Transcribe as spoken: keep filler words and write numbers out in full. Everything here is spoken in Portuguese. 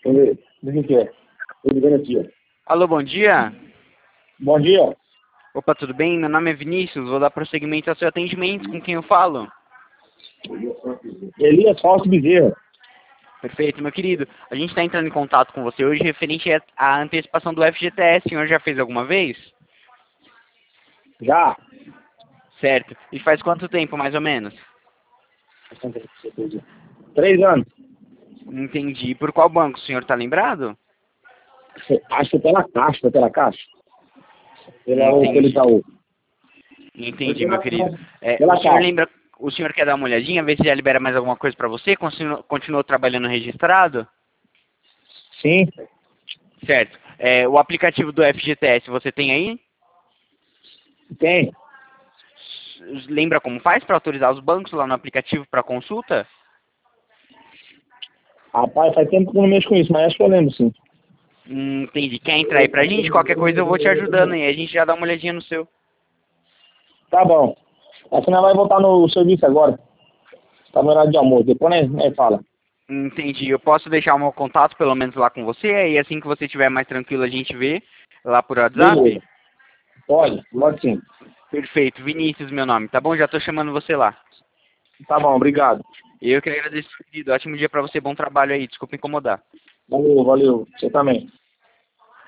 Ele, o que é? Tô ligando aqui, ó. Alô, bom dia. Bom dia. Opa, tudo bem? Meu nome é Vinícius, vou dar prosseguimento ao seu atendimento. Com quem eu falo? Elias Fausto Bezerra. Perfeito, meu querido. A gente está entrando em contato com você hoje referente à antecipação do F G T S. O senhor já fez alguma vez? Já. Certo. E faz quanto tempo, mais ou menos? Três anos. Entendi. Por qual banco? O senhor está lembrado? Acho que pela Caixa, foi pela Caixa. Pela, ou pelo Entendi. Itaú. Entendi, meu querido. É, Pela o senhor Caixa. lembra, o senhor quer dar uma olhadinha, ver se já libera mais alguma coisa para você? Continuou, continuou trabalhando registrado? Sim. Certo. É, o aplicativo do F G T S você tem aí? Tem. Lembra como faz para autorizar os bancos lá no aplicativo para consulta? Rapaz, faz tempo que eu não mexo com isso, mas acho que eu lembro, sim. Hum, entendi. Quer entrar aí pra gente? Qualquer coisa eu vou te ajudando aí. A gente já dá uma olhadinha no seu. Tá bom. Assim nós vai voltar no serviço agora. Tá no horário de almoço. Depois nós, nós fala. Entendi. Eu posso deixar o meu contato pelo menos lá com você, aí assim que você estiver mais tranquilo a gente vê lá por WhatsApp? Beleza. Pode, pode sim. Perfeito. Vinícius, meu nome, tá bom? Já tô chamando você lá. Tá bom, obrigado. Eu que agradeço, querido. Ótimo dia pra você, bom trabalho aí. Desculpa incomodar. Valeu, valeu. Você também.